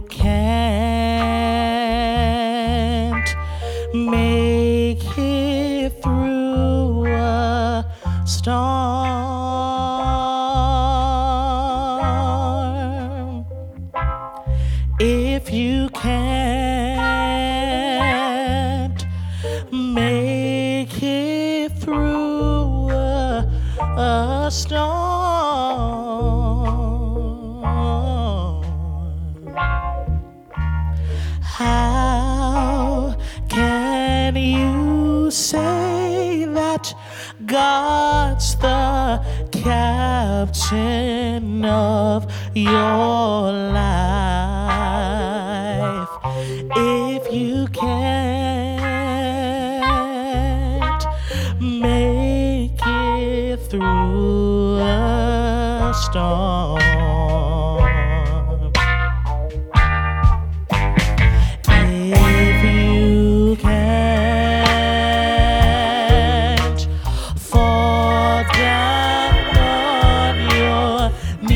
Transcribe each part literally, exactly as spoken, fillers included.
can't make it through a storm, if you can't make it through a, a storm, how can you say that God's the captain of your life if you can't make it through a storm? If you can't fall down on your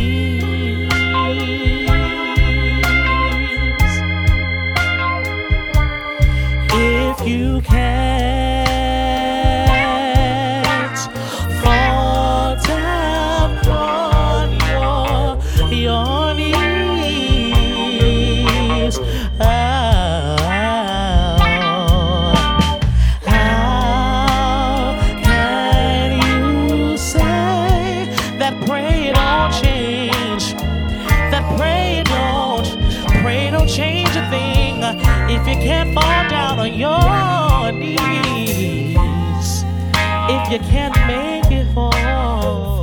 knees, if you can't fall down on your, your knees, how, how can you say that pray don't change, that pray don't, pray don't change a thing if you can't fall down on your knees, if you can't make it fall?